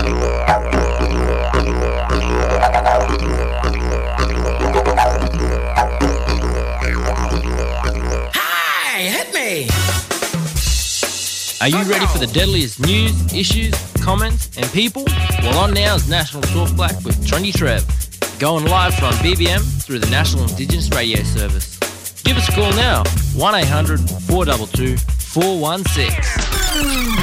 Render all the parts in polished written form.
Hey, hit me! Are you ready for the deadliest news, issues, comments and people? Well, on now is National Talk Black with Trendy Trev, going live from BBM through the National Indigenous Radio Service. Give us a call now, 1800 422 416.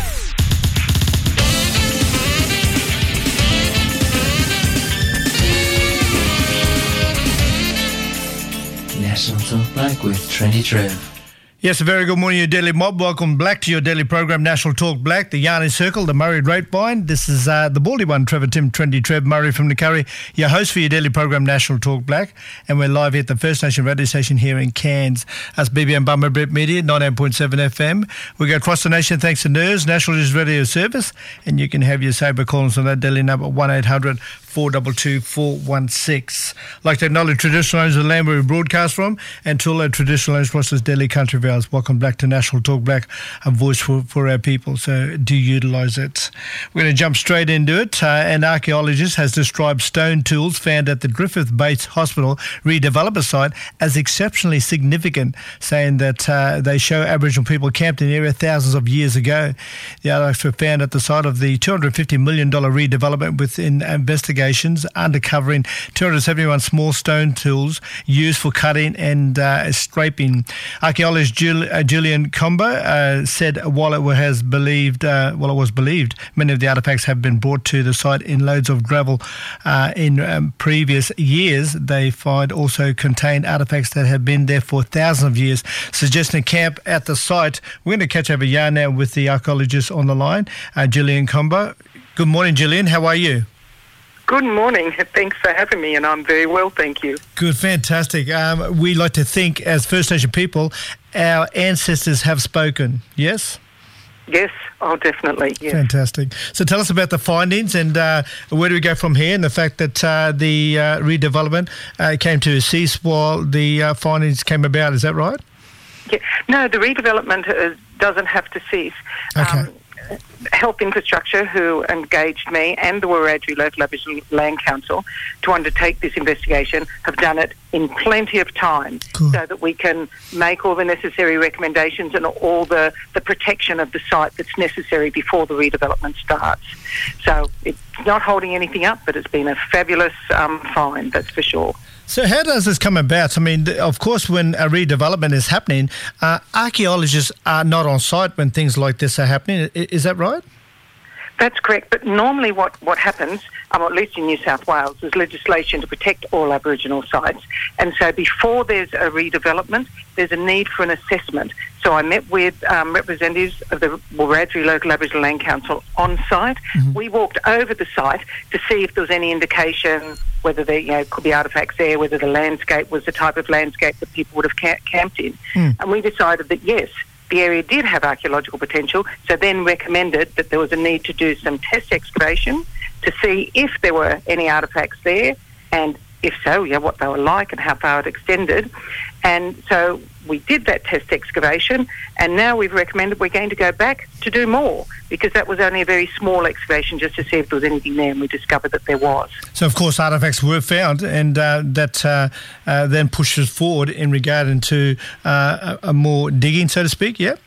National Talk Black with Trendy Trev. Yes, a very good morning, your Daily Mob. Welcome back to your daily program, National Talk Black, the Yarny Circle, the Murray Grapevine. This is the baldy one, Trevor Tim, Trendy Trev, Murray from the Curry, your host for your daily program, National Talk Black. And we're live here at the First Nation radio station here in Cairns. That's BBM Bummer Brett Media, 98.7 FM. We go across the nation thanks to NERS, National News Radio Service. And you can have your saber calls on that daily number, 1800 422 416. I'd like to acknowledge traditional owners of the land where we broadcast from, and to all our traditional owners across this daily country of ours. Welcome back to National Talk Black, a voice for our people, so do utilise it. We're going to jump straight into it. An archaeologist has described stone tools found at the Griffith Base Hospital redevelopment site as exceptionally significant, saying that they show Aboriginal people camped in the area thousands of years ago. The artifacts were found at the site of the $250 million redevelopment within investigations uncovering 271 small stone tools used for cutting and scraping. Archaeologist Julian Combo said while it was believed many of the artefacts have been brought to the site in loads of gravel in previous years, they find also contain artefacts that have been there for thousands of years, suggesting a camp at the site. We're going to catch up a yarn now with the archaeologist on the line, Julian Combo. Good morning, Julian. How are you? Good morning. Thanks for having me, and I'm very well, thank you. Good, fantastic. We like to think, as First Nation people, our ancestors have spoken, yes? Yes, oh, definitely, yes. Fantastic. So tell us about the findings and where do we go from here, and the fact that the redevelopment came to a cease while the findings came about, is that right? Yeah. No, the redevelopment doesn't have to cease. Okay. Health Infrastructure, who engaged me, and the Wiradjuri Local Aboriginal Land Council to undertake this investigation, have done it in plenty of time. Cool. So that we can make all the necessary recommendations and all the protection of the site that's necessary before the redevelopment starts. So it's not holding anything up, but it's been a fabulous find, that's for sure. So how does this come about? I mean, of course, when a redevelopment is happening, archaeologists are not on site when things like this are happening. Is that right? That's correct, but normally what happens, at least in New South Wales, is legislation to protect all Aboriginal sites. And so before there's a redevelopment, there's a need for an assessment. So I met with representatives of the Wiradjuri Local Aboriginal Land Council on site. Mm-hmm. We walked over the site to see if there was any indication whether there could be artefacts there, whether the landscape was the type of landscape that people would have camped in. And we decided that, yes, the area did have archaeological potential, so then recommended that there was a need to do some test excavation to see if there were any artefacts there, and if so, what they were like and how far it extended. And so we did that test excavation, and now we've recommended we're going to go back to do more, because that was only a very small excavation just to see if there was anything there, and we discovered that there was. So, of course, artefacts were found, and that then pushes forward in regard into a more digging, so to speak, yeah?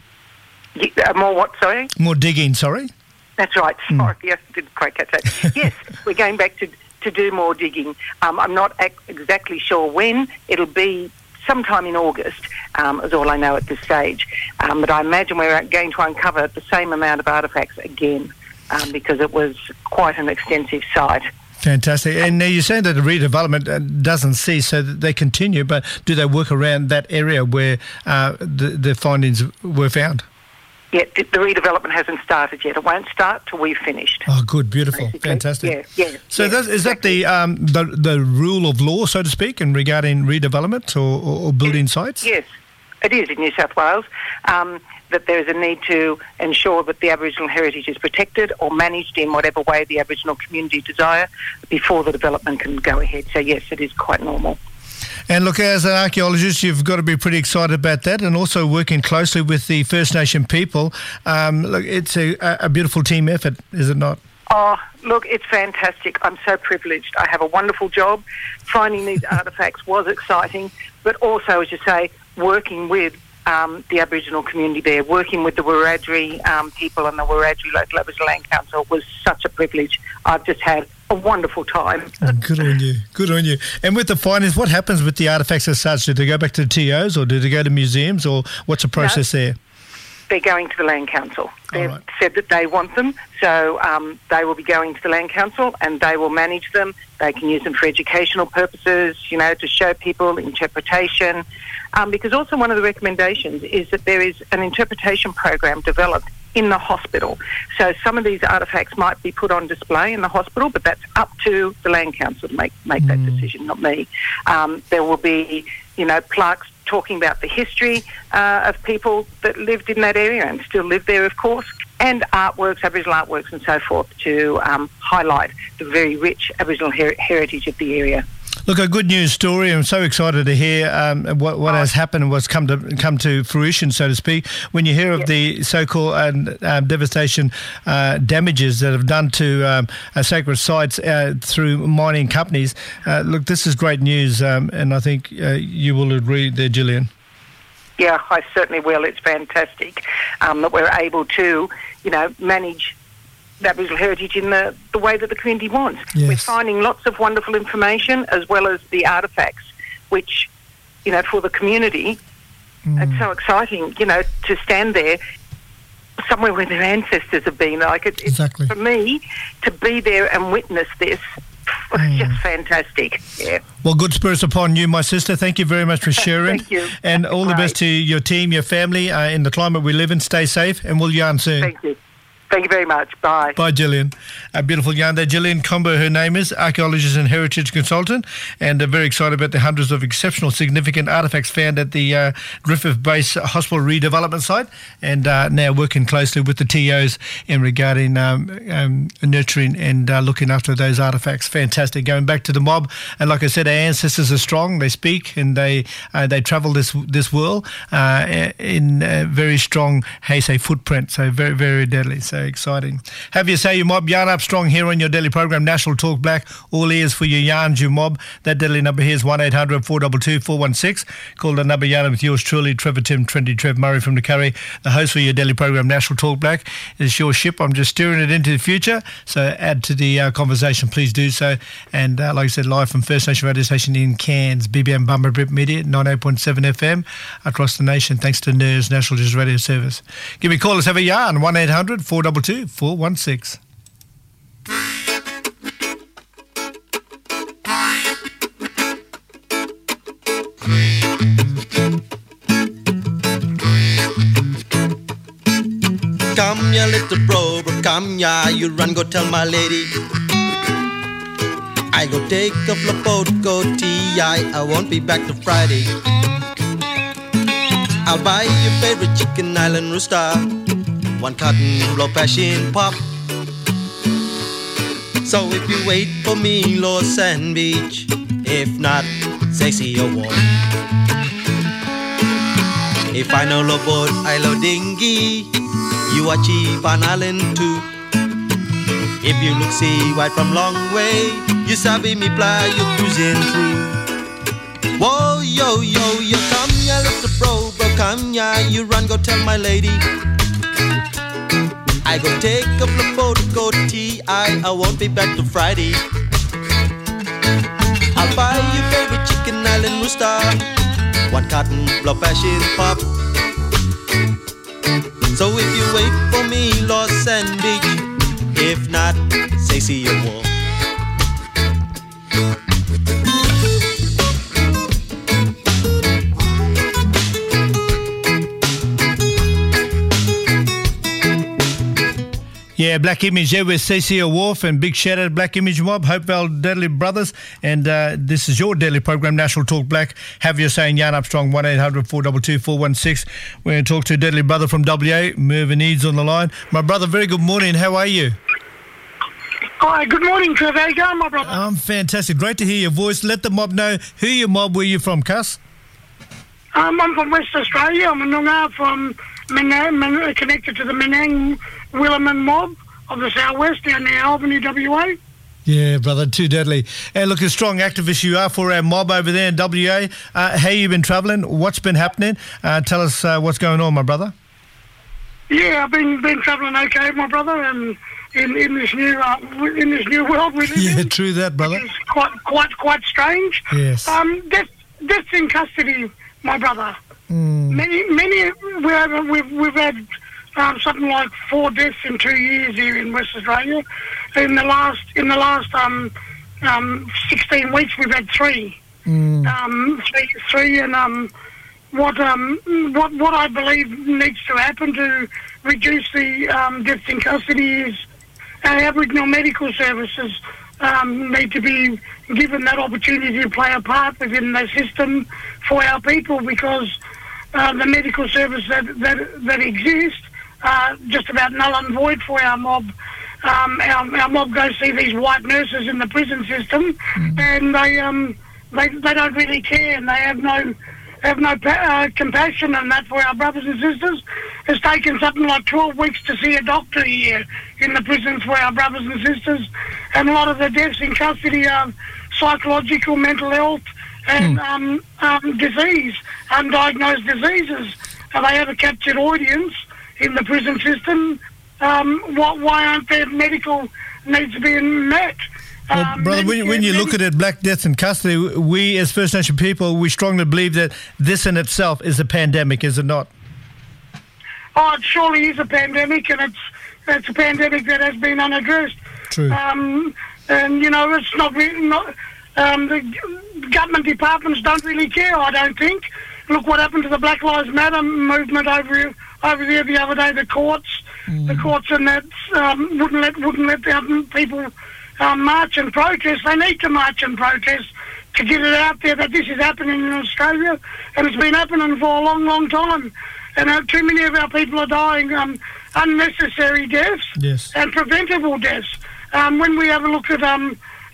More what, sorry? More digging, sorry. That's right. Sorry, yes, didn't quite catch that. Yes, we're going back to do more digging. I'm not exactly sure when. It'll be sometime in August, is all I know at this stage. But I imagine we're going to uncover the same amount of artefacts again, because it was quite an extensive site. Fantastic. And now you're saying that the redevelopment doesn't cease, so that they continue, but do they work around that area where the findings were found? Yeah, the redevelopment hasn't started yet. It won't start till we've finished. Oh, good, beautiful, basically. Fantastic. Yeah. So is that the rule of law, so to speak, in regarding redevelopment or building sites? Yes, it is in New South Wales. That there is a need to ensure that the Aboriginal heritage is protected or managed in whatever way the Aboriginal community desire before the development can go ahead. So yes, it is quite normal. And look, as an archaeologist, you've got to be pretty excited about that, and also working closely with the First Nation people. Look, it's a beautiful team effort, is it not? Oh, look, it's fantastic. I'm so privileged. I have a wonderful job. Finding these artefacts was exciting, but also, as you say, working with the Aboriginal community there, working with the Wiradjuri people and the Wiradjuri Local Aboriginal Land Council was such a privilege. I've just had a wonderful time. Good on you. Good on you. And with the findings, what happens with the artefacts as such? Do they go back to the TOs or do they go to museums, or what's the process there? They're going to the Land Council. They've right. said that they want them, so they will be going to the Land Council and they will manage them. They can use them for educational purposes, to show people interpretation. Because also one of the recommendations is that there is an interpretation program developed in the hospital. So some of these artefacts might be put on display in the hospital, but that's up to the Land Council to make that decision, not me. There will be, plaques talking about the history of people that lived in that area and still live there, of course, and artworks, Aboriginal artworks and so forth, to highlight the very rich Aboriginal heritage of the area. Look, a good news story. I'm so excited to hear what has happened and what's come to fruition, so to speak. When you hear of the so-called devastation damages that have done to sacred sites through mining companies, look, this is great news, and I think you will agree there, Gillian. Yeah, I certainly will. It's fantastic that we're able to, manage Aboriginal heritage in the way that the community wants. Yes. We're finding lots of wonderful information as well as the artefacts, which, for the community, it's so exciting, to stand there somewhere where their ancestors have been. Exactly. For me, to be there and witness this, it's just fantastic. Yeah. Well, good spirits upon you, my sister. Thank you very much for sharing. Thank you. And all the best to your team, your family, in the climate we live in. Stay safe, and we'll yarn soon. Thank you. Thank you very much. Bye. Bye, Gillian. A beautiful yarn there. Gillian Comber, her name is, archaeologist and heritage consultant, and very excited about the hundreds of exceptional, significant artefacts found at the Griffith Base Hospital redevelopment site, and now working closely with the TOs in regarding nurturing and looking after those artefacts. Fantastic. Going back to the mob, and like I said, our ancestors are strong. They speak and they travel this world in very strong, footprint. So very, very deadly. So exciting. Have you say your mob yarn up strong here on your daily program, National Talk Black. All ears for your yarns, your mob. That deadly number here is 1800 422 416. Call the number yarn with yours truly, Trevor Tim, Trendy Trev Murray from the Curry, the host for your daily program, National Talk Black. It's your ship. I'm just steering it into the future. So add to the conversation, please do so. And like I said, live from First Nation Radio Station in Cairns, BBM Bumba Brip Media, 98.7 FM across the nation, thanks to NERS, National Digital Radio Service. Give me a call. Let's have a yarn. 1800 422 416. Come ya little bro, come ya, you run, go tell my lady. I go take a flip out, go TI, I won't be back till Friday. I'll buy your favorite chicken island rooster, one cotton blow passion pop. So if you wait for me, Lord Sandwich, if not, sexy or warm. If I know low boat, I low dinghy, you are cheap on island too. If you look see white from long way, you sabi me fly, you cruising through. Whoa, yo, yo, yo, come ya little bro, come ya, you run, go tell my lady. I go take a flip boat, go TI, I won't be back till Friday. I'll buy your favorite chicken island rooster, one cotton blow passion pop. So if you wait for me, Lord Sandwich, if not, say see you walk. Yeah, Black Image there with Cecil Wharf, and big shout out Black Image Mob, Hopevale Deadly Brothers, and this is your daily program, National Talk Black. Have your saying, yarn up strong, 1800 422 416. We're going to talk to Deadly Brother from WA, Mervyn Eads on the line. My brother, very good morning. How are you? Hi, good morning, Trevor. How you going, my brother? I'm fantastic. Great to hear your voice. Let the mob know who your mob, where you from, cuss. I'm from West Australia. I'm a Noongar from Menang, connected to the Menang Williman mob the southwest down near Albany, WA. Yeah, brother, too deadly. And look, a strong activist you are for our mob over there in WA. How you been travelling? What's been happening? Tell us what's going on, my brother. Yeah, I've been travelling okay, my brother, and in this new world we live in. Yeah, true that, brother. It's quite strange. Yes. Deaths in custody, my brother. Many we've had something like 4 deaths in 2 years here in West Australia. In the last 16 weeks, we've had 3. Three, and what I believe needs to happen to reduce the deaths in custody is Aboriginal medical services need to be given that opportunity to play a part within the system for our people, because the medical service that exists just about null and void for our mob. Our mob go see these white nurses in the prison system, and they don't really care, and they have no compassion and that for our brothers and sisters. It's taken something like 12 weeks to see a doctor here in the prisons for our brothers and sisters, and a lot of the deaths in custody are psychological, mental health, and disease, undiagnosed diseases. They have a captured audience in the prison system. Why aren't their medical needs being met? Well, brother, when you look at it, black deaths in custody, we as First Nation people, we strongly believe that this in itself is a pandemic, is it not? Oh, it surely is a pandemic, and it's a pandemic that has been unaddressed. True. And it's not the government departments don't really care, I don't think. Look what happened to the Black Lives Matter movement over there the other day. The courts and that wouldn't let the people march and protest. They need to march and protest to get it out there that this is happening in Australia, and it's been happening for a long, long time. And too many of our people are dying unnecessary deaths, yes, and preventable deaths. When we have a look at the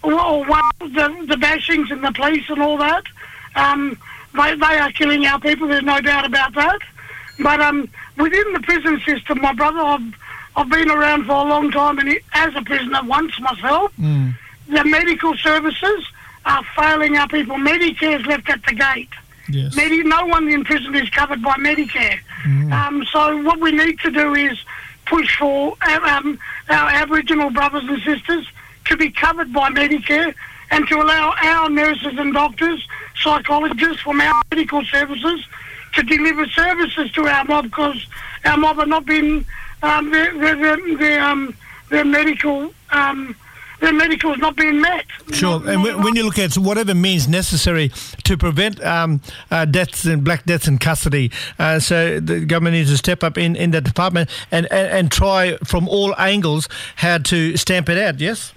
bashings and the police and all that, they are killing our people. There's no doubt about that. But within the prison system, my brother, I've been around for a long time, and as a prisoner once myself, the medical services are failing our people. Medicare's left at the gate. Yes. No one in prison is covered by Medicare. So what we need to do is push for our Aboriginal brothers and sisters to be covered by Medicare, and to allow our nurses and doctors, psychologists from our medical services to deliver services to our mob, because our mob are not being their medical is not being met. Sure, and when you look at whatever means necessary to prevent black deaths in custody, so the government needs to step up in that department and try from all angles how to stamp it out. Yes,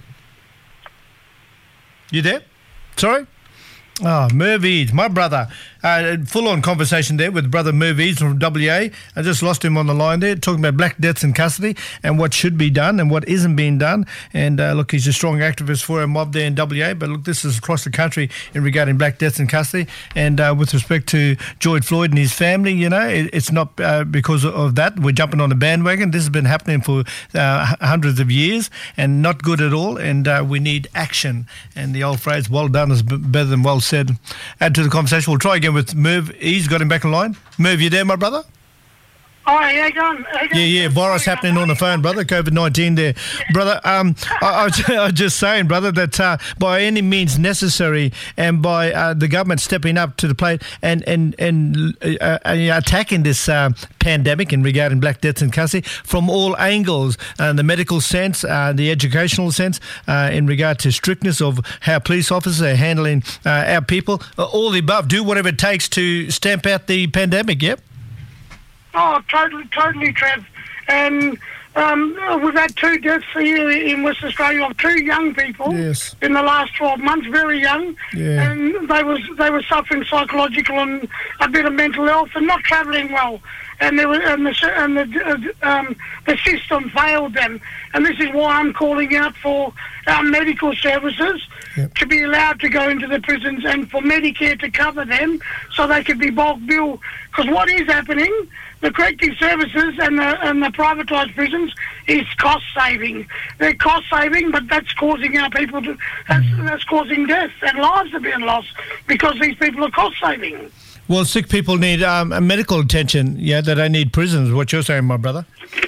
you there? Sorry. Oh, Merv Eads, my brother. Full-on conversation there with brother Merv Eads from WA. I just lost him on the line there, talking about black deaths in custody and what should be done and what isn't being done. And look, he's a strong activist for our mob there in WA. But look, this is across the country in regarding black deaths in custody. And with respect to George Floyd and his family, it's not because of that we're jumping on the bandwagon. This has been happening for hundreds of years and not good at all. And we need action. And the old phrase, well done is better than well said. Add to the conversation. We'll try again with Merv. He's got him back in line. Merv, you there, my brother? Oh, how you going? Yeah, virus happening on the phone, brother. COVID-19 there. Brother, I was just saying, brother, that by any means necessary and by the government stepping up to the plate and attacking this pandemic in regarding black deaths in custody from all angles, the medical sense, the educational sense, in regard to strictness of how police officers are handling our people, all the above. Do whatever it takes to stamp out the pandemic, yep? Oh, totally, Trev. And we've had 2 deaths here in West Australia of 2 young people in the last 12 months, very young. Yeah. And they were suffering psychological and a bit of mental health and not travelling well. the system failed them. And this is why I'm calling out for our medical services to be allowed to go into the prisons and for Medicare to cover them so they could be bulk billed. Because what is happening, the corrective services and the privatised prisons is cost saving. They're cost saving, but that's causing our people to that's causing death and lives are being lost because these people are cost saving. Well, sick people need medical attention. Yeah, they don't need prisons. What you're saying, my brother?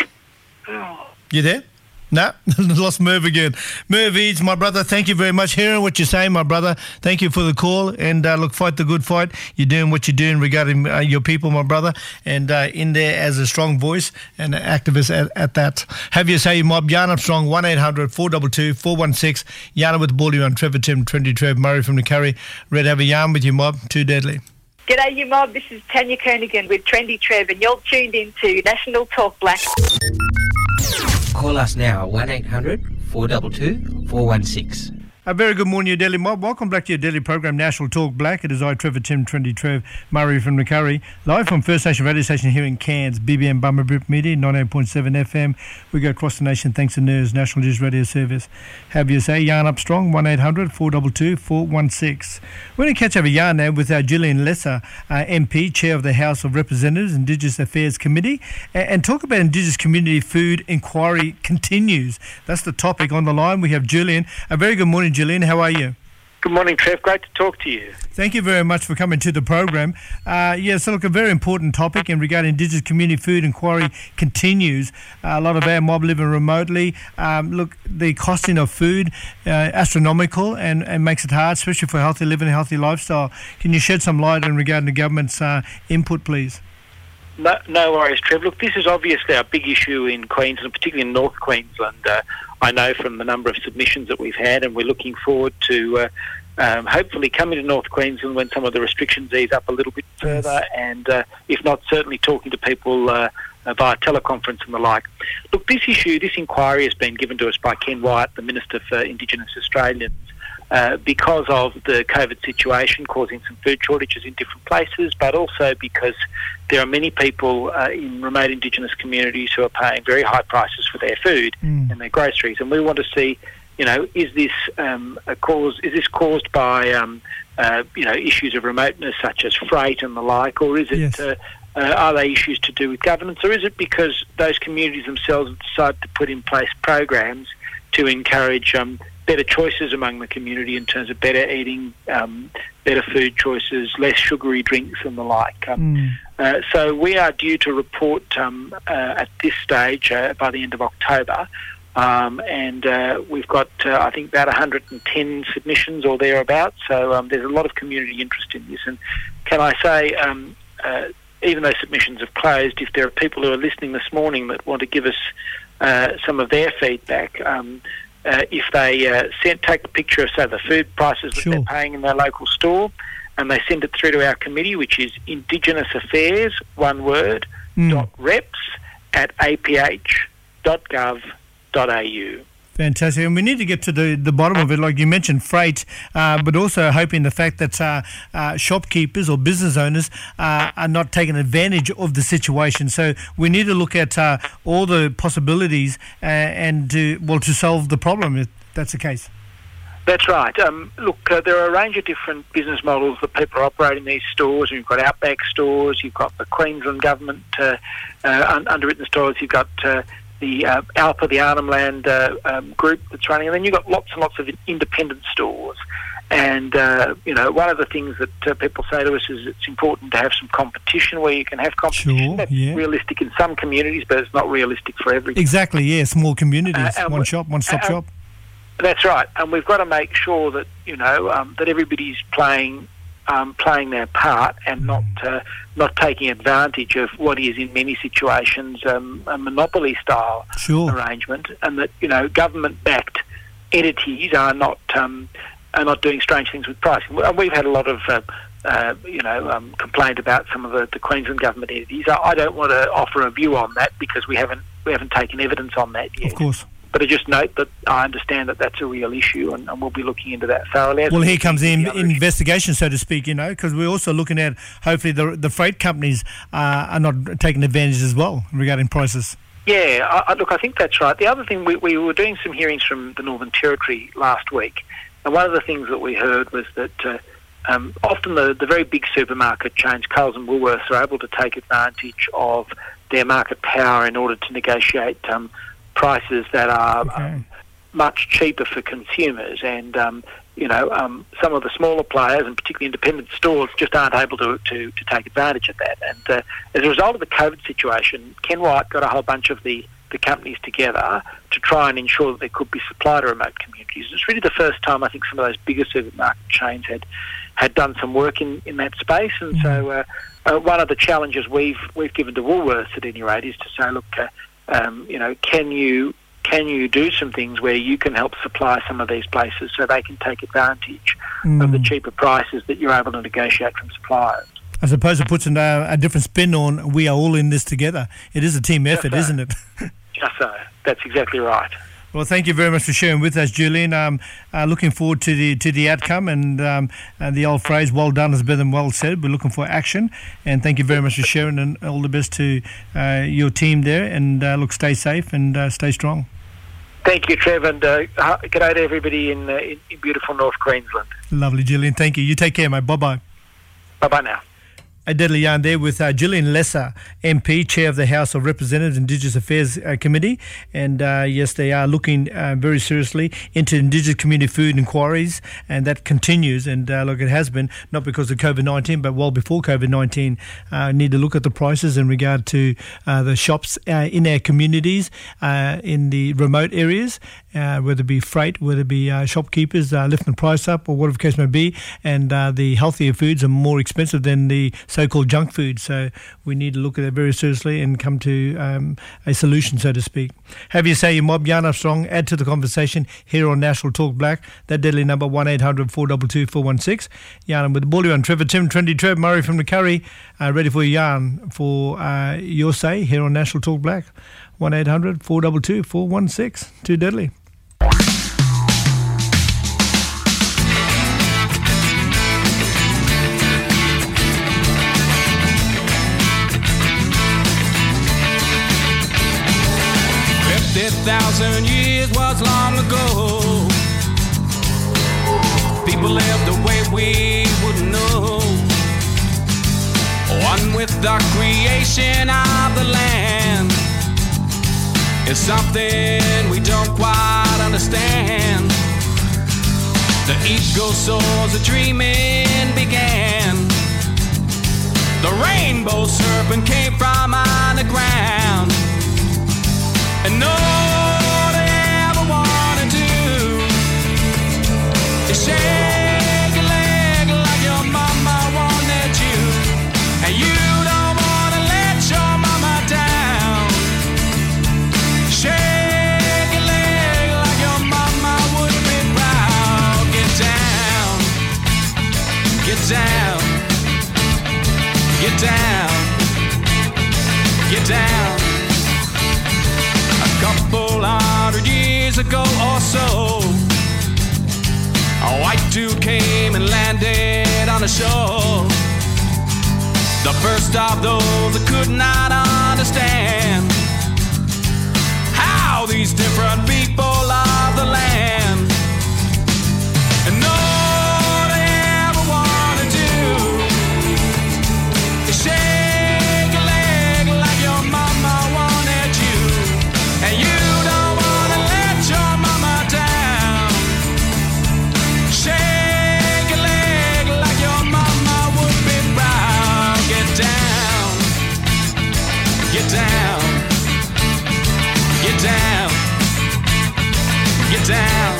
You there? No, lost Merv again. Merv Eads, my brother, thank you very much. Hearing what you're saying, my brother, thank you for the call. And look, fight the good fight. You're doing what you're doing regarding your people, my brother. And in there as a strong voice and an activist at that. Have your say, mob. Yarn Armstrong, 1-800-422-416. Yarn with Baldy on Trevor Tim, 20 Trev, Murray from the Curry. Red, have a yarn with you, mob. Too deadly. G'day, you mob. This is Tanya Kernigan with Trendy Trev, and you're tuned into National Talk Black. Call us now, 1-800-422-416. A very good morning, your Daily Mob. Welcome back to your daily program, National Talk Black. It is I, Trevor Tim, 20 Trev, Murray from the Curry. Live from First Nation radio station here in Cairns, BBM Bummerbrip Media, 98.7 FM. We go across the nation thanks to NERS, National News Radio Service. Have you say, Yarn Up Strong, 1-800-422-416. We're going to catch up a yarn now with Gillian Lesser, MP, Chair of the House of Representatives, Indigenous Affairs Committee, and talk about Indigenous Community Food Inquiry continues. That's the topic on the line. We have Gillian. A very good morning, Gillian. How are you? Good morning, Trev. Great to talk to you. Thank you very much for coming to the program. So look, a very important topic in regard to Indigenous Community Food Inquiry continues. A lot of our mob living remotely. Look, the costing of food, astronomical and makes it hard, especially for healthy living and healthy lifestyle. Can you shed some light in regard to the government's input, please? No worries, Trev. Look, this is obviously a big issue in Queensland, particularly in North Queensland. I know from the number of submissions that we've had, and we're looking forward to hopefully coming to North Queensland when some of the restrictions ease up a little bit further, and if not, certainly talking to people via teleconference and the like. Look, this inquiry has been given to us by Ken Wyatt, the Minister for Indigenous Australians, because of the COVID situation causing some food shortages in different places, but also because there are many people in remote Indigenous communities who are paying very high prices for their food and their groceries. And we want to see, is this caused by issues of remoteness such as freight and the like, or is it are they issues to do with governance, or is it because those communities themselves have decided to put in place programs to encourage better choices among the community in terms of better eating, better food choices, less sugary drinks and the like. So we are due to report at this stage by the end of October, and we've got, I think, about 110 submissions or thereabouts. So there's a lot of community interest in this. And can I say, even though submissions have closed, if there are people who are listening this morning that want to give us some of their feedback, if they take a picture of, say, the food prices that they're paying in their local store, and they send it through to our committee, which is Indigenous Affairs, one word, .reps@aph.gov.au. Fantastic. And we need to get to the bottom of it, like you mentioned, freight, but also hoping the fact that shopkeepers or business owners are not taking advantage of the situation. So we need to look at all the possibilities and to solve the problem, if that's the case. That's right. Look, there are a range of different business models that people are operating these stores. You've got Outback stores, you've got the Queensland government underwritten stores, you've got the Alpa, the Arnhem Land group that's running, and then you've got lots and lots of independent stores. And, one of the things that people say to us is it's important to have some competition where you can have competition. That's realistic in some communities, but it's not realistic for every. Exactly, yeah, small communities, one-stop shop. That's right, and we've got to make sure that, that everybody's playing their part and not taking advantage of what is in many situations a monopoly style arrangement, and that government-backed entities are not doing strange things with pricing. And we've had a lot of complaint about some of the Queensland government entities. I don't want to offer a view on that because we haven't taken evidence on that yet. Of course. But I just note that I understand that that's a real issue, and we'll be looking into that thoroughly. Well, here comes the investigation, so to speak, because we're also looking at hopefully the freight companies are not taking advantage as well regarding prices. Yeah, look, I think that's right. The other thing, we were doing some hearings from the Northern Territory last week, and one of the things that we heard was that often the very big supermarket chains, Coles and Woolworths, are able to take advantage of their market power in order to negotiate prices that are much cheaper for consumers, and some of the smaller players, and particularly independent stores, just aren't able to take advantage of that. And as a result of the COVID situation, Ken White got a whole bunch of the companies together to try and ensure that there could be supply to remote communities. It's really the first time I think some of those bigger supermarket chains had done some work in that space, and so one of the challenges we've given to Woolworths at any rate is to say, look, can you do some things where you can help supply some of these places so they can take advantage of the cheaper prices that you're able to negotiate from suppliers? I suppose it puts a different spin on we are all in this together. It is a team effort, isn't it? Just so. That's exactly right. Well, thank you very much for sharing with us, Julian. Looking forward to the outcome, and the old phrase, well done is better than well said. We're looking for action, and thank you very much for sharing, and all the best to your team there, and stay safe and stay strong. Thank you, Trev, and good day to everybody in beautiful North Queensland. Lovely, Julian. Thank you. You take care, mate. Bye-bye. Bye-bye now. A deadly yarn there with Gillian Lesser, MP, Chair of the House of Representatives Indigenous Affairs Committee. And yes, they are looking very seriously into Indigenous community food inquiries, and that continues. And look, it has been, not because of COVID-19, but well before COVID-19. Need to look at the prices in regard to the shops in our communities, in the remote areas, whether it be freight, whether it be shopkeepers lifting the price up, or whatever the case may be. And the healthier foods are more expensive than the so-called junk food, so we need to look at it very seriously and come to a solution, so to speak. Have you say your mob, Jan Armstrong, add to the conversation here on National Talk Black. That deadly number 1-800-422-416. Jan with the Bully on Trevor Tim, Trendy Trev, Murray from the Curry, ready for Jan for your say here on National Talk Black. 1-800-422-416. Too deadly. Thousand years was long ago. People lived the way we wouldn't know. One with the creation of the land is something we don't quite understand. The ego soars, the dreaming began. The rainbow serpent came from underground. And all they ever wanna do is shake your leg like your mama wanted you. And you don't wanna let your mama down. Shake your leg like your mama would be proud. Get down, get down, get down, get down. Couple 100 years ago or so, a white dude came and landed on the shore. The first of those that could not understand how these different people of the land, and all they ever want to do is shake a leg like your mama wanted you. And you don't wanna let your mama down. Shake a leg like your mama would be proud. Get down, get down, get down, get down.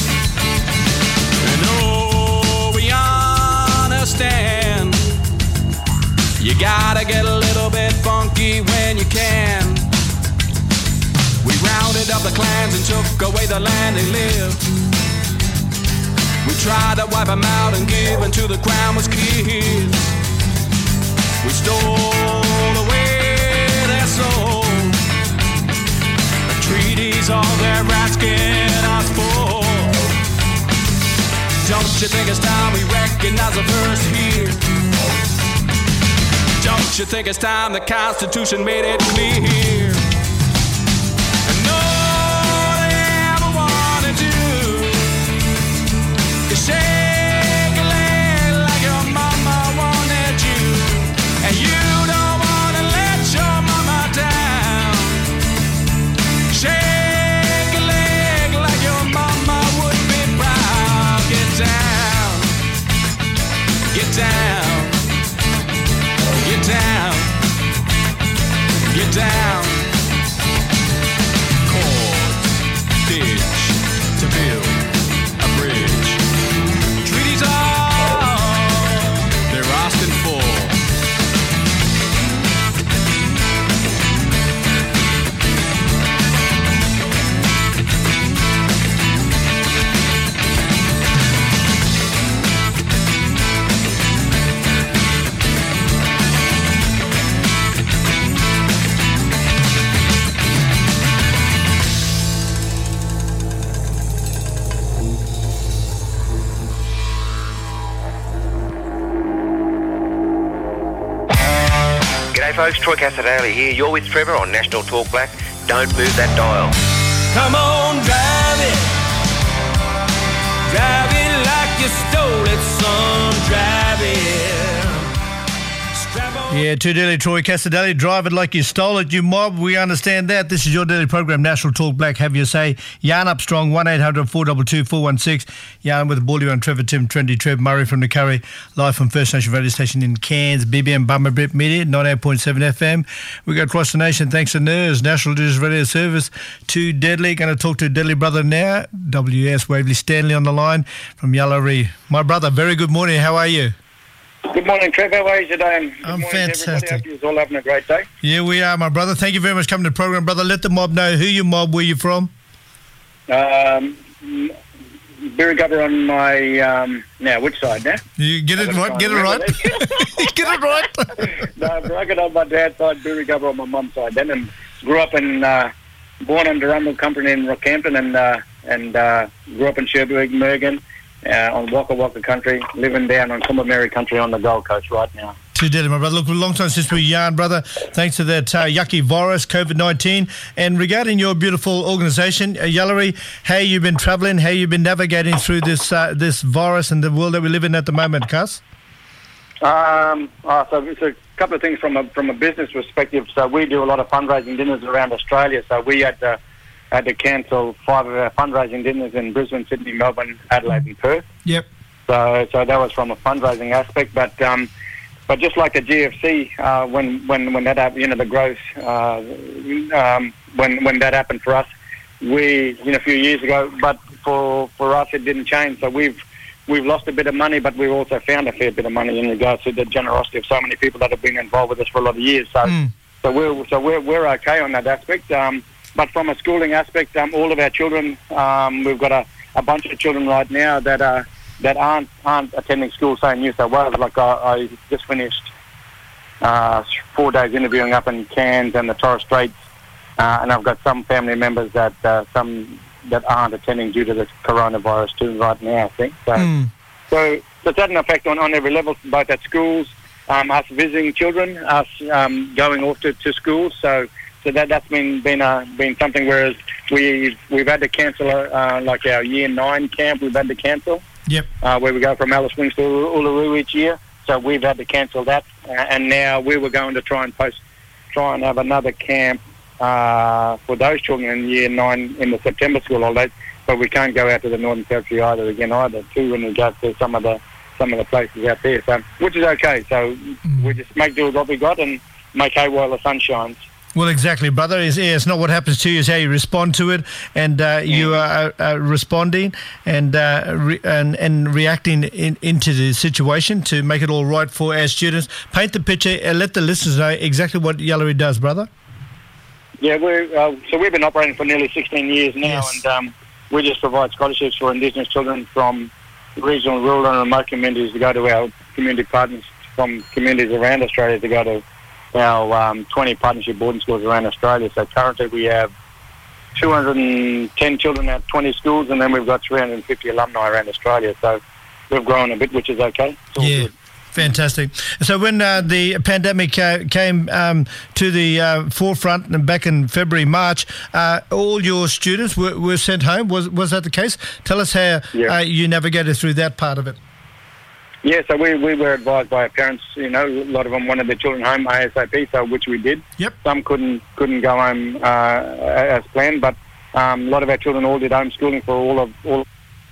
And oh, we understand. You gotta get a little bit funky when you can. We rounded up the clans and took away the land they lived. We tried to wipe them out and give until the crown was kissed. We stole away their soul. The treaties money's all they're asking us for. Don't you think it's time we recognize the first here? Don't you think it's time the Constitution made it clear? And all they ever want to do is shake a leg like your mama wanted you. And you don't want to let your mama down. Shake a leg like your mama would be proud. Get down. Get down. Get down, get down. Chords, ditch to build a bridge. Treaties are, they're asking for. G'day folks, Troy Casadale here. You're with Trevor on National Talk Black. Don't move that dial. Come on, drive it. Drive it like you stole it, son. Drive it. Yeah, too daily, Troy Casadale. Drive it like you stole it, you mob. We understand that. This is your daily program, National Talk Black. Have your say. Yarn up strong, 1-800-422-416. Yarn with Baldy and Trevor, Tim, Trendy, Trev, Murray from the Curry, live from First Nation radio station in Cairns, BBM, Bummer Brit Media, 98.7 FM. We go across the nation thanks to NERS, National Digital Radio Service. Too deadly. Going to talk to Deadly Brother now. WS Waverley Stanley on the line from Yallaree. My brother, very good morning. How are you? Good morning, Trevor. How are you today? Good I'm morning, fantastic. Hope you're all having a great day. Yeah, we are, my brother. Thank you very much for coming to the program, brother. Let the mob know who you mob, where you're from. Birragubba on my, now, which side now? You get it right, get it right. Get it right. No, Birragubba on my dad's side, Birragubba on my mum's side then, and grew up in, born in Durrumble Company in Rockhampton and grew up in Cherbourg, Mergen, on Waka Waka country, living down on Kumameri country on the Gold Coast right now. Too deadly, my brother. Look, a long time since we yarned, brother. Thanks to that yucky virus, COVID-19. And regarding your beautiful organisation, Yallaree, how you been travelling? How you been navigating through this this virus and the world that we live in at the moment, Cuz? So it's a couple of things from a business perspective. So we do a lot of fundraising dinners around Australia. So we had to cancel 5 of our fundraising dinners in Brisbane, Sydney, Melbourne, Adelaide, and Perth. Yep. So that was from a fundraising aspect, but just like a GFC, when that happened, the growth, when that happened for us, we, a few years ago, but for us it didn't change. So we've lost a bit of money, but we've also found a fair bit of money in regards to the generosity of so many people that have been involved with us for a lot of years. So we're okay on that aspect. But from a schooling aspect, all of our children, we've got a bunch of children right now that aren't attending school, say in New South Wales. Like I just finished 4 days interviewing up in Cairns and the Torres Straits, and I've got some family members that aren't attending due to the coronavirus too right now, I think. So it's had an effect on every level, both at schools, us visiting children, us going off to schools. So that's been something. Whereas we've had to cancel like our Year 9 camp. We've had to cancel. Yep. Where we go from Alice Springs to Uluru each year. So we've had to cancel that, and now we were going to try and have another camp for those children in Year 9 in the September school holidays. But we can't go out to the Northern Territory either too, in regards to some of the places out there. So which is okay. So we just make do with what we got and make hay while the sun shines. Well, exactly, brother. It's not what happens to you; it's how you respond to it, and you are responding and reacting into the situation to make it all right for our students. Paint the picture and let the listeners know exactly what Yallaree does, brother. Yeah, we've been operating for nearly 16 years now, yes. And we just provide scholarships for Indigenous children from regional, rural, and remote communities to go to our community partners from communities around Australia to go to our 20 partnership boarding schools around Australia. So currently we have 210 children at 20 schools, and then we've got 350 alumni around Australia. So we've grown a bit, which is okay. It's all good. Fantastic. So when the pandemic came to the forefront and back in February, March, all your students were sent home. Was that the case? Tell us how you navigated through that part of it. Yeah, so we were advised by our parents. A lot of them wanted their children home ASAP, so which we did. Yep. Some couldn't go home as planned, but a lot of our children all did homeschooling for all.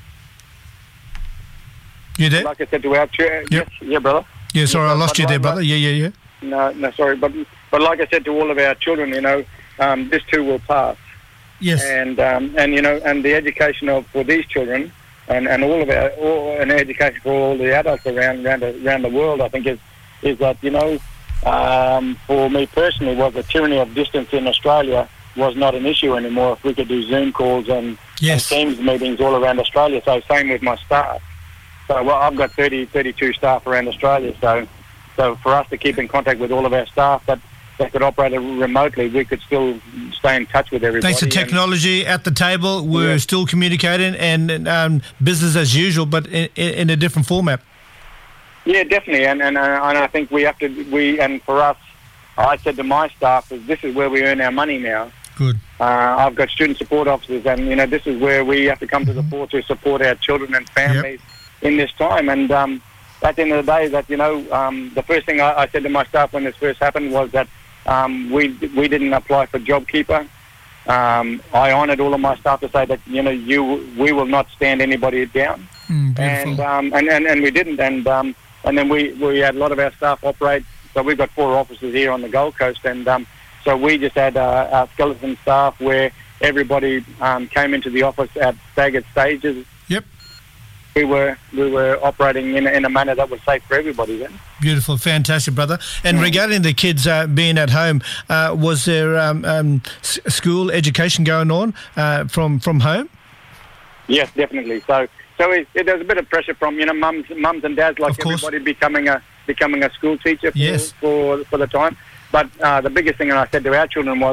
You there? Like I said to our Yep. yes, brother. Yeah, sorry, I lost you there, brother. Yeah. No, sorry, but like I said to all of our children, this too will pass. Yes. And the education for these children and all of and education for all the adults around the world, I think is that for me personally, was the tyranny of distance in Australia was not an issue anymore. If we could do Zoom calls and Teams meetings all around Australia. So same with my staff. So I've got 32 staff around Australia. So for us to keep in contact with all of our staff that could operate remotely, we could still stay in touch with everybody. Thanks to technology at the table, we're still communicating and business as usual, but in a different format. Yeah, definitely. And I think we have to. And for us, I said to my staff, this is where we earn our money now. Good. I've got student support officers, and this is where we have to come to the fore to support our children and families in this time. And at the end of the day, that the first thing I said to my staff when this first happened was that we didn't apply for JobKeeper. I honoured all of my staff to say that we will not stand anybody down, and we didn't. And then we had a lot of our staff operate. So we've got 4 offices here on the Gold Coast, and so we just had our skeleton staff where everybody came into the office at staggered stages. Yep. We were operating in a manner that was safe for everybody then. Beautiful, fantastic, brother. And regarding the kids being at home, was there school education going on from home? Yes, definitely. So there's a bit of pressure from mums and dads, like everybody becoming a school teacher for the time. But the biggest thing, and I said to our children, was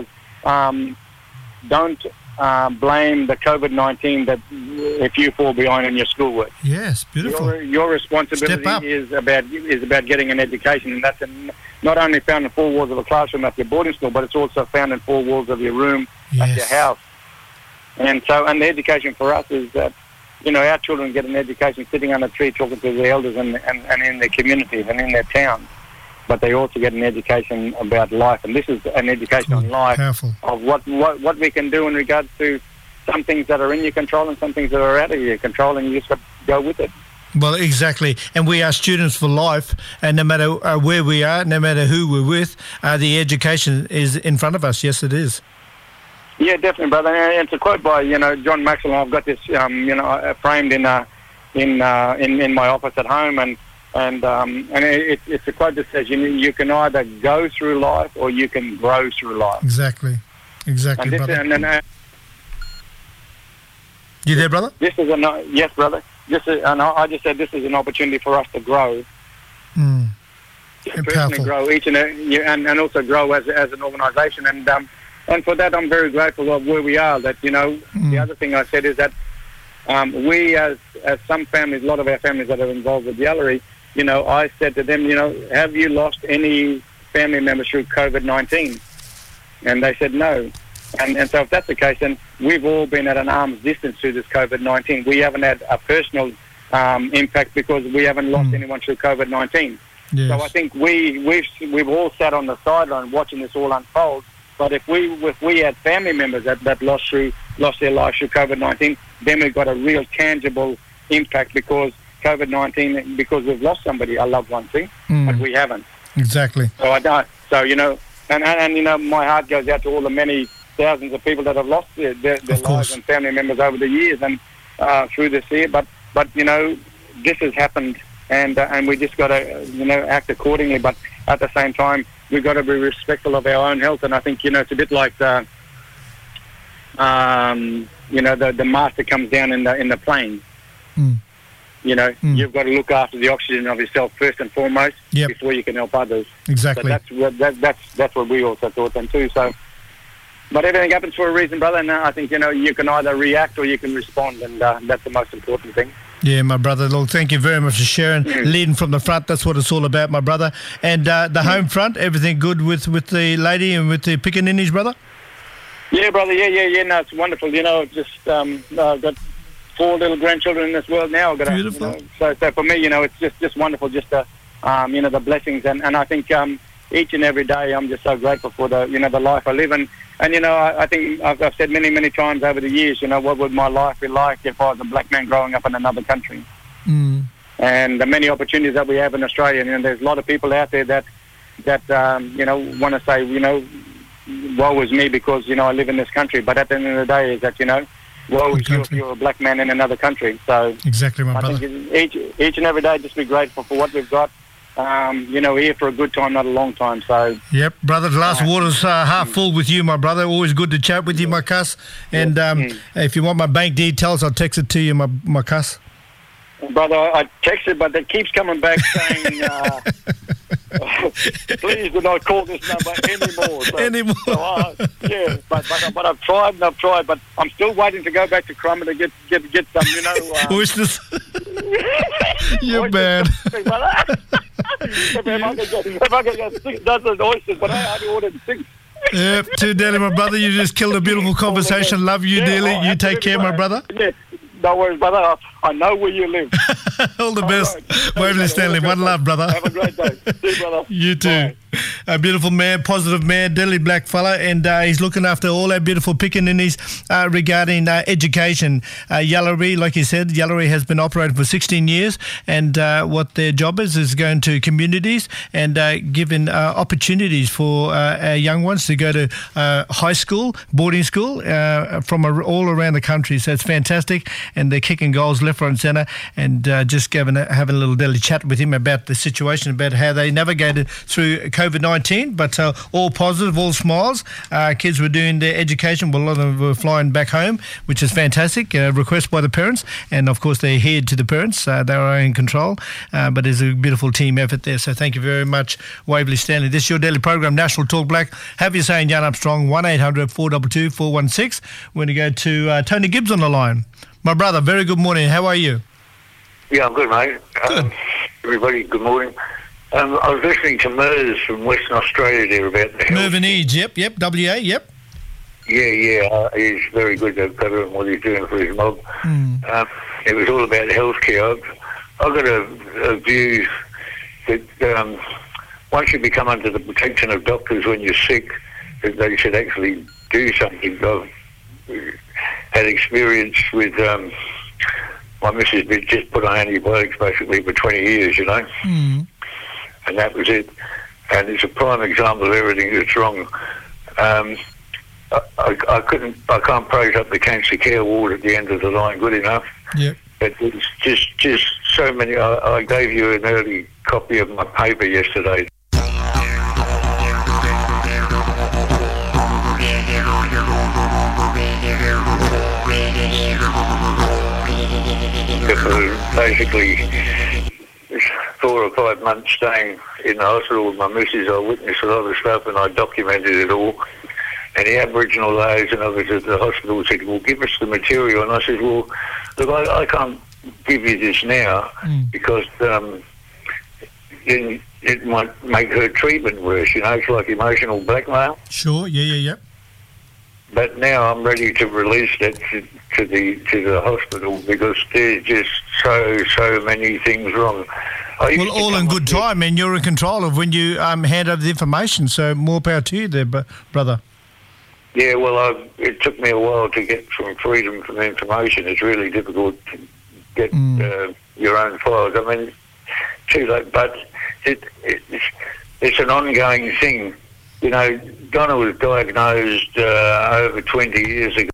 don't blame the COVID-19 that if you fall behind in your schoolwork. Yes, beautiful. Your responsibility is about getting an education, and that's not only found in 4 walls of a classroom at your boarding school, but it's also found in 4 walls of your room at your house. And the education for us is that our children get an education sitting under a tree talking to the elders and in their communities and in their towns. But they also get an education about life, and this is an education on life of what we can do in regards to some things that are in your control and some things that are out of your control, and you just got to go with it. Well, exactly. And we are students for life, and no matter where we are, no matter who we're with, the education is in front of us. Yes, it is. Yeah, definitely, brother. And it's a quote by John Maxwell. I've got this framed in my office at home, and it's a quote that says you can either go through life or you can grow through life. Exactly, brother. You there, brother? Yes, brother. I just said this is an opportunity for us to grow. To personally grow and also grow as an organisation, and for that I'm very grateful of where we are. That the other thing I said is that we as some families, a lot of our families that are involved with Yallery, I said to them, have you lost any family members through COVID-19? And they said no. And so if that's the case, then we've all been at an arm's distance through this COVID-19. We haven't had a personal impact because we haven't lost anyone through COVID-19. Yes. So I think we've all sat on the sideline watching this all unfold. But if we had family members that lost their lives through COVID-19, then we've got a real tangible impact because COVID-19, because we've lost somebody, a loved one, but we haven't. Exactly. So I don't. So and my heart goes out to all the many thousands of people that have lost their lives and family members over the years and through this year. But this has happened, and we just got to act accordingly. But at the same time, we've got to be respectful of our own health. And I think it's a bit like the mask that comes down in the plane. You've got to look after the oxygen of yourself first and foremost before you can help others. Exactly. So that's what we also thought then too. So But everything happens for a reason, brother, and I think, you can either react or you can respond, and that's the most important thing. Yeah, my brother. Look, thank you very much for sharing, leading from the front. That's what it's all about, my brother. And the home front, everything good with the lady and with the pickaninnies, brother? Yeah, brother. Yeah. No, it's wonderful. Just I've got 4 little grandchildren in this world now. I've got Beautiful. So for me, it's just wonderful. Just the blessings, and I think each and every day I'm just so grateful for the the life I live in. And I think I've said many times over the years, what would my life be like if I was a black man growing up in another country? And the many opportunities that we have in Australia, there's a lot of people out there that want to say, woe is me because I live in this country. But at the end of the day, is that woe is you if you're a black man in another country. So exactly, my brother. I think each and every day, just be grateful for what we've got. Here for a good time, not a long time. So yep, brother, the last water's half full with you, my brother. Always good to chat with you, my cuss. And if you want my bank details, I'll text it to you, my cuss. Brother, I texted, but it keeps coming back saying, please do not call this number anymore. But I've tried, but I'm still waiting to go back to Crummer to get some, oysters. You're bad. If I can get 6 dozen oysters, but I only ordered 6. Yep, too dearly, my brother. You just killed a beautiful conversation. Love you dearly. You take care, my brother. Yeah. No worries, brother. I know where you live. All the best. Waverley Stanley. One love, brother. Have a great day. See you, brother. You too. Bye. A beautiful man, positive man, deadly black fella, and he's looking after all our beautiful pickaninnies regarding education. Yallery, like you said, Yallery has been operating for 16 years, and what their job is going to communities and giving opportunities for our young ones to go to high school, boarding school, from all around the country. So it's fantastic, and they're kicking goals left, right and centre, and just having a little daily chat with him about the situation, about how they navigated through COVID-19, but all positive, all smiles. Kids were doing their education, well, a lot of them were flying back home, which is fantastic, request by the parents, and of course they adhered to the parents. They were in control, but there's a beautiful team effort there, so thank you very much, Waverley Stanley. This is your daily program, National Talk Black. Have you saying Jan Armstrong, 1800 422 416. We're going to go to Tony Gibbs on the line. My brother, very good morning. How are you? Yeah, I'm good, mate. Good. Everybody, good morning. I was listening to Mers from Western Australia there about the health. Mervyn Eads, yep, WA, yep. Yeah, he's very good, that fella, and what he's doing for his mob. It was all about healthcare. I've got a view that once you become under the protection of doctors when you're sick, that they should actually do something. I've had experience with my missus just put on antibiotics basically for 20 years, and that was it. And it's a prime example of everything that's wrong. I can't praise up the cancer care ward at the end of the line good enough. Yep. But it's just so many. I gave you an early copy of my paper yesterday. Basically, 4 or 5 months staying in the hospital with my missus, I witnessed a lot of stuff and I documented it all. And the Aboriginal lawyers and others at the hospital said, well, give us the material. And I said, well, look, I can't give you this now because then it might make her treatment worse. It's like emotional blackmail. Sure, yeah. But now I'm ready to release that to the hospital because there's just so many things wrong. Well, all in good time, and you're in control of when you hand over the information, so more power to you there, brother. Yeah, well, it took me a while to get some freedom from information. It's really difficult to get your own files. I mean, too late, but it's an ongoing thing. Donna was diagnosed over 20 years ago.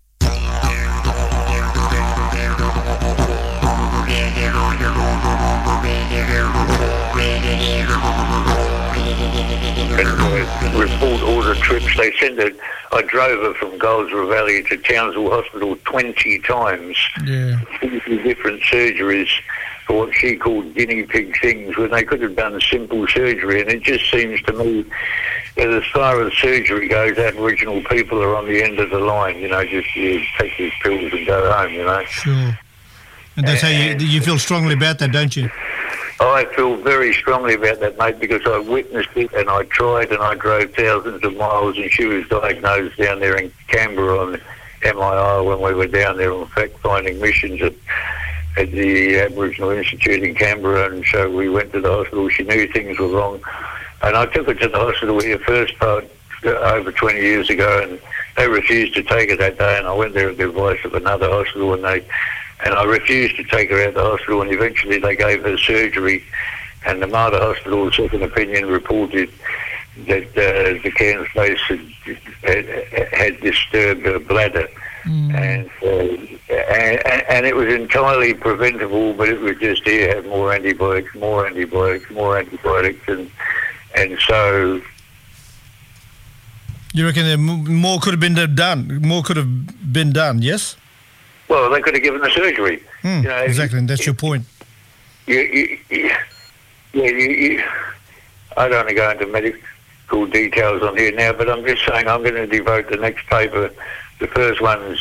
And report all the trips they sent her. I drove her from Goldsborough Valley to Townsville Hospital 20 times. Yeah. 50 different surgeries for what she called guinea pig things when they could have done simple surgery. And it just seems to me as far as surgery goes, Aboriginal people are on the end of the line. You know, just you take these pills and go home. You know. Sure. And that's how you feel strongly about that, don't you? I feel very strongly about that, mate, because I witnessed it and I tried and I drove thousands of miles, and she was diagnosed down there in Canberra on MIR when we were down there on fact-finding missions at the Aboriginal Institute in Canberra, and so we went to the hospital. She knew things were wrong, and I took her to the hospital here first part over 20 years ago, and they refused to take her that day, and I went there at the advice of another hospital, and I refused to take her out of the hospital, and eventually they gave her surgery, and the Mater Hospital second opinion reported that the Cairns base had disturbed her bladder, and it was entirely preventable, but it was just have more antibiotics, and so. You reckon that more could have been done? More could have been done, yes? Well, they could have given the surgery. You know, exactly, and that's your point. I don't want to go into medical details on here now, but I'm just saying I'm going to devote the next paper. The first one's,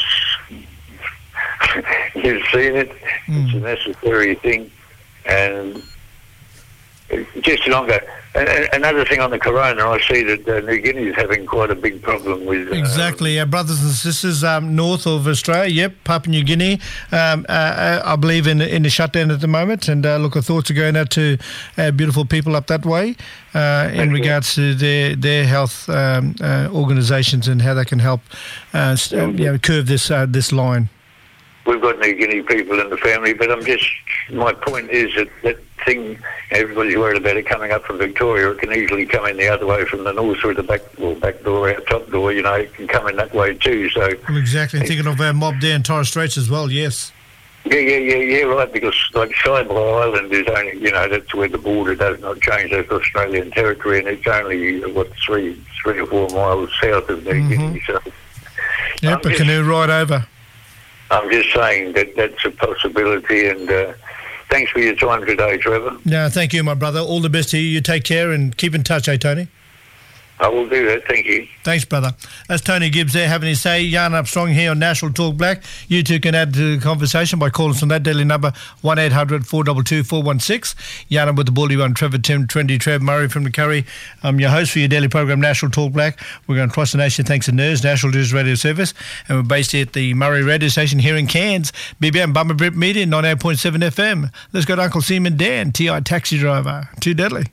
you've seen it, it's a necessary thing, and just longer. Another thing on the corona, I see that New Guinea is having quite a big problem with... Exactly. Our brothers and sisters north of Australia, Papua New Guinea, I believe in the shutdown at the moment. And look, our thoughts are going out to beautiful people up that way in regards to their health organisations and how they can help curve this line. We've got New Guinea people in the family, but my point is that thing, everybody's worried about it coming up from Victoria. It can easily come in the other way from the north through the back door, our top door, you know, it can come in that way too. So well, exactly. Thinking of our mob there in Torres Straits as well, yes. Yeah, right, because like Saibai Island is only, you know, that's where the border does not change, that's Australian territory, and it's only, 3 or 4 miles south of New Guinea. So yep, a canoe ride over. I'm just saying that that's a possibility, and thanks for your time today, Trevor. No, thank you, my brother. All the best to you. You take care and keep in touch, Tony? I will do that. Thank you. Thanks, brother. That's Tony Gibbs there having his say. Yarn Up Strong here on National Talk Black. You too can add to the conversation by calling us on that daily number 1-800-422-416. Yarn Up with the Baldy One, Trevor, Tim, Trendy, Trev, Murray from the Curry. I'm your host for your daily program, National Talk Black. We're going across the nation thanks to NERS, National News Radio Service, and we're based here at the Murray Radio Station here in Cairns. BBM Bumper Brit Media, 98.7 FM. Let's go to Uncle Seaman Dan, TI Taxi Driver. Too deadly.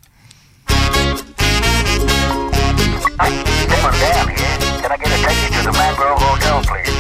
Someone down here. Can I get a taxi to the Mangrove Hotel, please?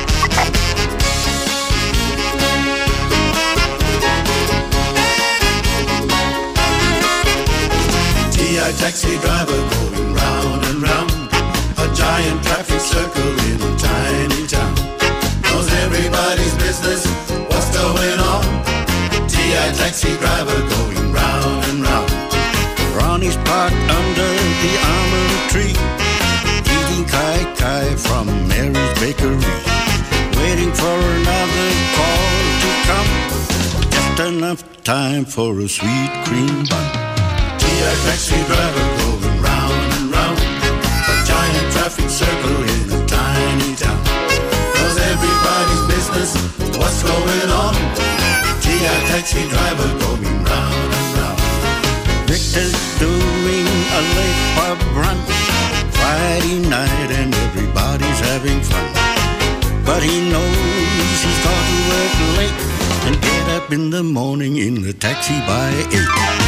TI taxi driver going round and round, a giant traffic circle in a tiny town. Knows everybody's business, what's going on. TI taxi driver going round and round. Ronnie's parked under the almond tree, eating kai-kai from Mary's Bakery, waiting for another call to come, just enough time for a sweet cream bun. TI taxi driver going round and round, a giant traffic circle in a tiny town. Knows everybody's business, what's going on. TI taxi driver going round and round. Victor's doing a late pub run Friday night and everybody's having fun, but he knows he's got to work late and get up in the morning in the taxi by 8.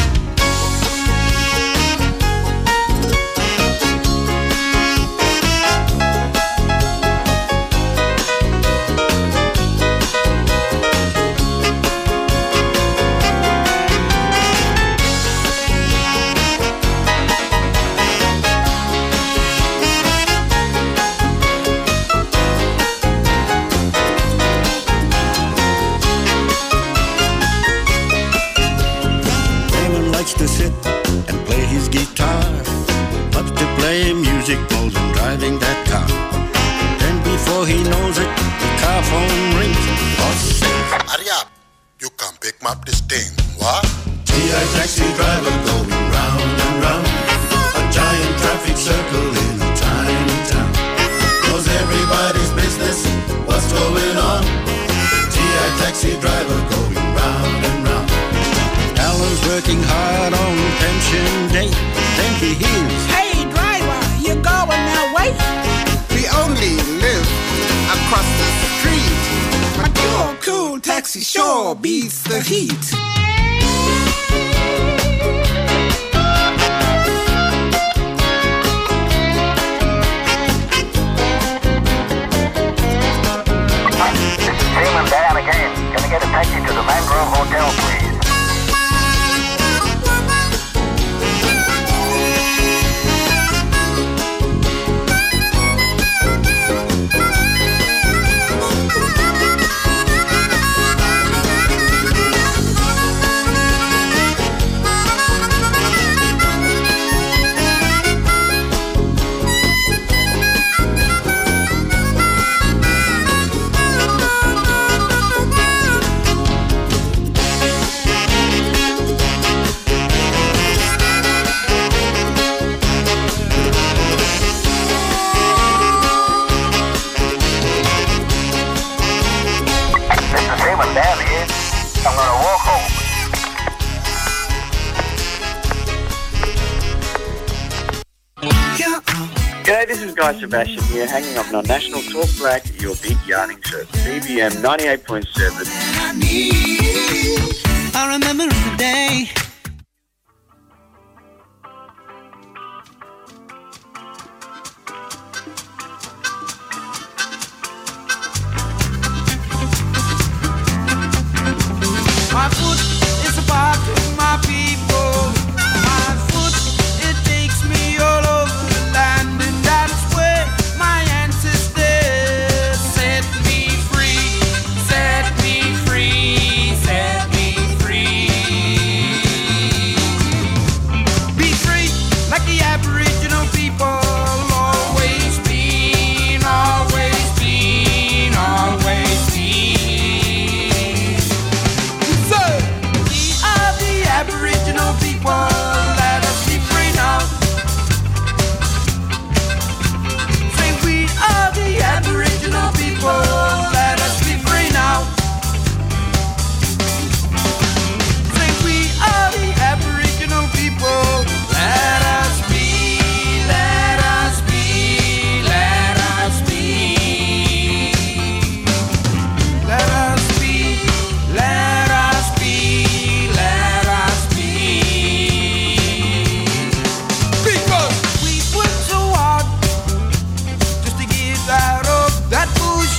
To sit and play his guitar, loves to play music more than driving that car. Then before he knows it, the car phone rings. Boss says, hurry up, you can't pick me up this thing, what? TI taxi driver going round and round, a giant traffic circle in Rocky Hills. Hey driver, you going that way? We only live across the street. But your cool taxi sure beats the heat. Seaman down again. Can I get a taxi to the Mangrove Hotel, please? G'day, this is Guy Sebastian here, hanging up on National Talk Black, your big yarning show, BBM 98.7. I remember the day. My foot is a part of my people. My foot, it takes me all over the land, and that's where my ancestors set me free, set me free, set me free. Be free like the Aboriginal people always been, always been, always been. So, we are the Aboriginal people, let us be free now. Say we are the Aboriginal people, let us be free now. Say we are the Aboriginal people, let us be, let us be, let us be. Let us be, let us be, let us be. Because we work so hard just to get out of that bush.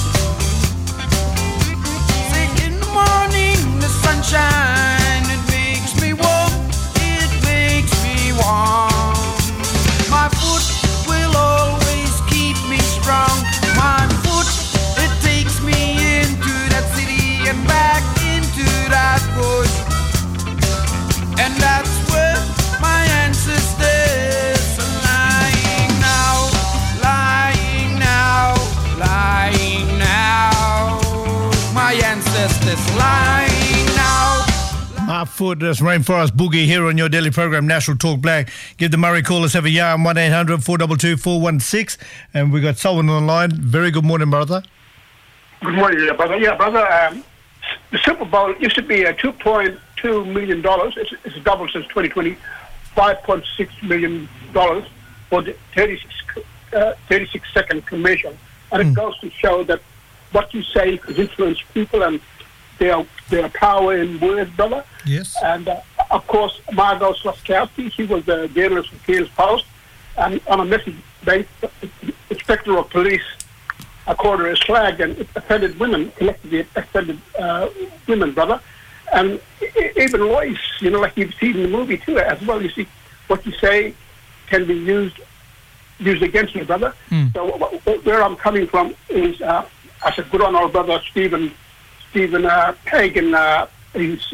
Say in the morning, the sunshine, it makes me warm, it makes me warm. My foot will always keep me strong. My foot, it takes me into that city and back into that bush. And that's where my ancestors are lying now, lying now, lying now. My ancestors lying now. My foot, that's Rainforest Boogie here on your daily program, National Talk Black. Give the Murray call, let's have a yarn, 1-800-422-416. And we got Selwyn on the line. Very good morning, brother. Good morning, brother. Yeah, brother. The Super Bowl used to be $2.2 million. It's doubled since 2020. $5.6 million for the 36-second commercial. And it goes to show that what you say could influence people and their power in words, brother. Yes. And, of course, Margot Slaskowski, she was the journalist for Peers Post. And on a message, the inspector of police called her a slag, and it offended women, collectively offended women, brother. And even Lois, like you've seen in the movie too, as well, you see what you say can be used against you, brother. So where I'm coming from is, I said, good on our brother Stephen Hagen. He's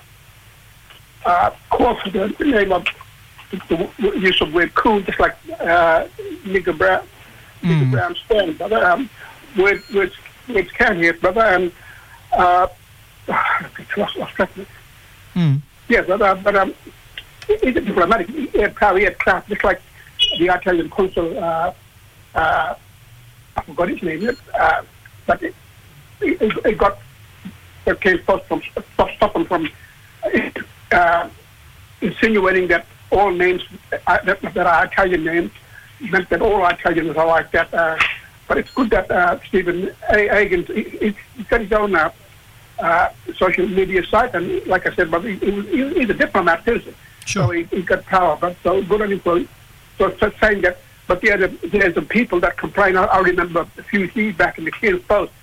called for the name of the use of word cool, just like Nigger Brown Stone, brother. Words can here, brother. And lost track of it. Yeah, brother. But he's a diplomatic. He had power, he had class, just like the Italian consul. I forgot his name, but it got came first from stop him from insinuating that all names that are Italian names. Meant that all Italians are like that. But it's good that Stephen Higgins, he's got his own social media site, and like I said, but he's a diplomat person. Sure. So he's got power. But so good on him for saying that. But there's some people that complain. I remember a few years back in the King's Post.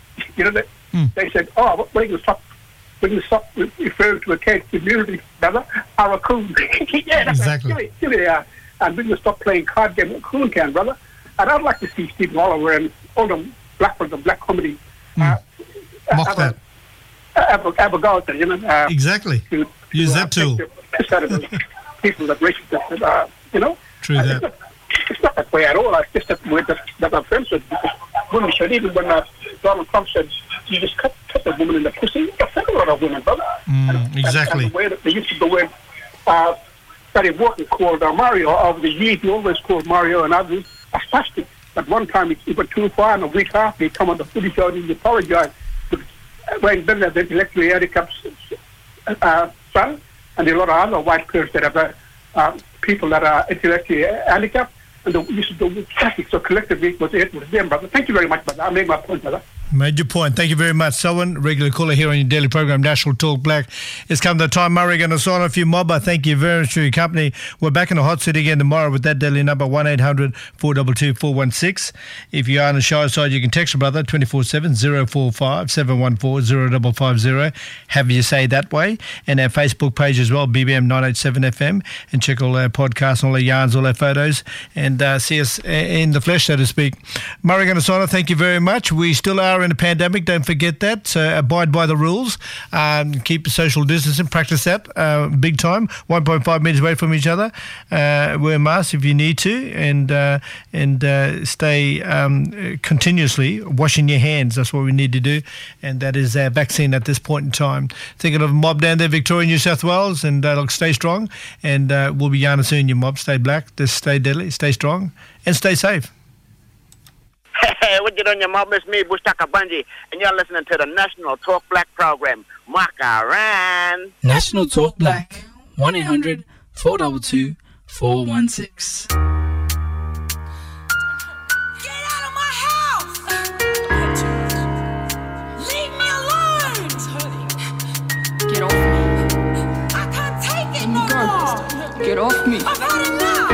They said, "Oh, we're going to stop referring to a Cape community, brother. Our raccoon." Yeah, that's exactly. And we're going to stop playing card game with Coon Can, brother. And I'd like to see Stephen Oliver and all them black comedy. Mock that. Have a go at it, Exactly. Use that tool. People that racist, True that. It's not that way at all. It's just that way that I'm friends with. Women should, even when Donald Trump said, you just cut the woman in the pussy, that's a lot of women, brother. Exactly. And the way that they used to go in, Barry Wharton called Mario over the years. He always called Mario and others a spastic. But one time he went too far, and a week after he come on the footy show and he apologized. When Ben has intellectually handicapped son, and there are a lot of other white girls that have people that are intellectually handicapped, and they used to do traffic. So collectively, it was them, brother. Thank you very much, brother. I made my point, brother. Made your point. Thank you very much, Selwyn. Regular caller here on your daily program, National Talk Black. It's come to the time, Murray, going to sign off you, mob. I thank you very much for your company. We're back in the hot seat again tomorrow with that daily number, 1-800-422-416. If you are on the show side, you can text your brother, 24-7, 045-714-0550. Have your say that way. And our Facebook page as well, BBM 987 FM. And check all our podcasts, all our yarns, all our photos. And see us in the flesh, so to speak. Murray, going to sign off. Thank you very much. We still are in a pandemic, don't forget that, so abide by the rules, keep social distancing, practice that big time, 1.5 metres away from each other, wear masks if you need to, and stay continuously washing your hands. That's what we need to do, and that is our vaccine at this point in time. Thinking of a mob down there, Victoria, New South Wales, and look, stay strong, and we'll be yarning soon, your mob. Stay black, just stay deadly, stay strong, and stay safe. Hey, what you doing, your mob? It's me, Bushtaka Bunji, and you're listening to the National Talk Black program. Makaran. National Talk Black, 1-800-422-416. Get out of my house! Leave me alone! Get off me. I can't take it no more! Get off me. I've had enough!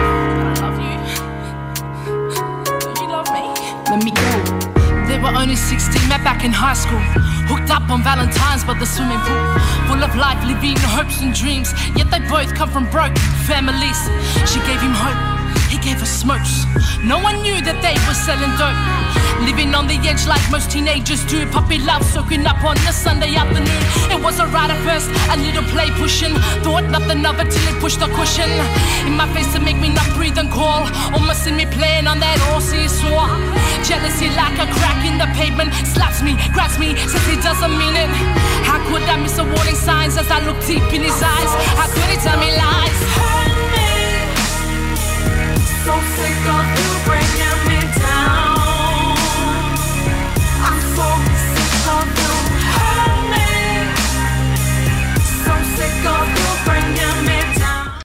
Let me go. They were only 16, met back in high school. Hooked up on Valentine's by the swimming pool. Full of life, living hopes and dreams. Yet they both come from broke families. She gave him hope, he gave her smokes. No one knew that they were selling dope. Living on the edge like most teenagers do. Puppy love soaking up on a Sunday afternoon. It was alright at first, a little play pushing. Thought nothing of it till it pushed the cushion in my face to make me not breathe and call. Almost see me playing on that Aussie saw. Jealousy like a crack in the pavement. Slaps me, grabs me, says he doesn't mean it. How could I miss the warning signs as I look deep in his eyes? How could he tell me lies?